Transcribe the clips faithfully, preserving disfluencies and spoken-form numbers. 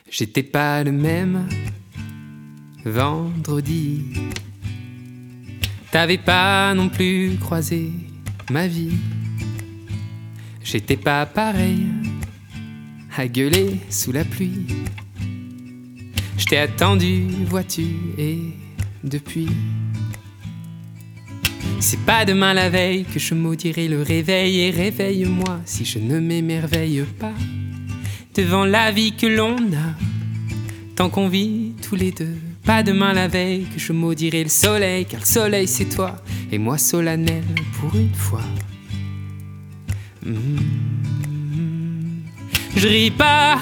J'étais pas le même vendredi. T'avais pas non plus croisé ma vie. J'étais pas pareil à gueuler sous la pluie. Je t'ai attendu, vois-tu, et depuis, c'est pas demain la veille que je maudirai le réveil. Et réveille-moi si je ne m'émerveille pas devant la vie que l'on a, tant qu'on vit tous les deux. Pas demain la veille que je maudirai le soleil, car le soleil c'est toi, et moi solennel pour une fois. Mmh. Je ris pas,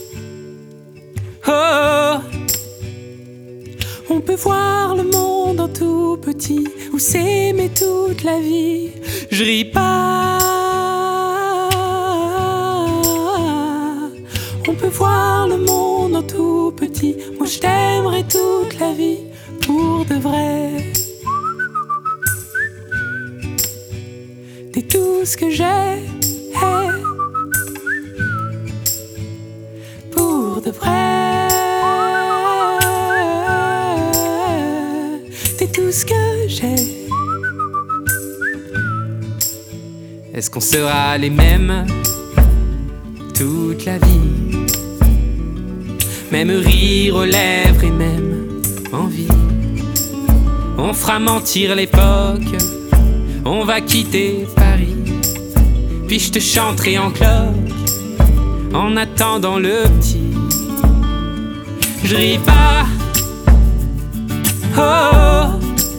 oh. On peut voir le monde en tout petit, ou s'aimer toute la vie. Je ris pas. On peut voir le monde en tout petit. Moi je t'aimerai toute la vie, pour de vrai. T'es tout ce que j'ai, hey. Pour de vrai. T'es tout ce que j'ai. Est-ce qu'on sera les mêmes toute la vie? Même rire aux lèvres et même envie. On fera mentir l'époque, on va quitter Paris, puis je te chanterai en cloque en attendant le petit. Je ris pas, oh.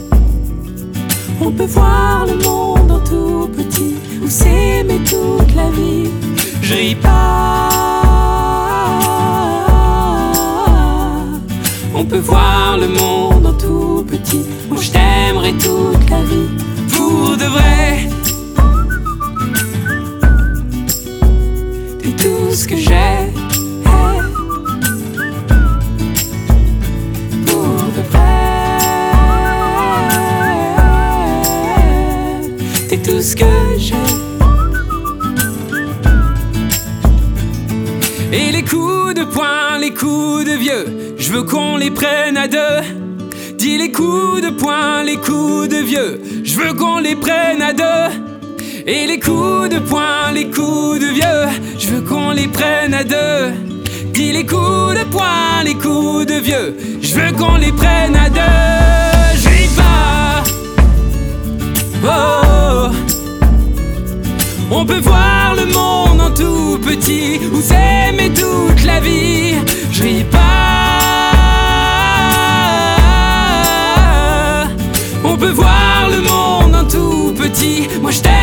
On peut voir le monde en tout petit, ou s'aimer toute la vie. Je ris pas. On peut voir le monde en tout petit. Moi je t'aimerai toute la vie, pour de vrai. T'es tout ce que j'ai, hey. Pour de vrai. T'es tout ce que j'ai. Et les coups de poing, les coups de vieux, je veux qu'on les prenne à deux. Dis les coups de poing, les coups de vieux, je veux qu'on les prenne à deux. Et les coups de poing, les coups de vieux, je veux qu'on les prenne à deux. Dis les coups de poing, les coups de vieux, je veux qu'on les prenne à deux. Je ris pas, oh. On peut voir le monde en tout petit, ou s'aimer toute la vie. Je ris pas. On peut voir le monde en tout petit. Moi je t'aime.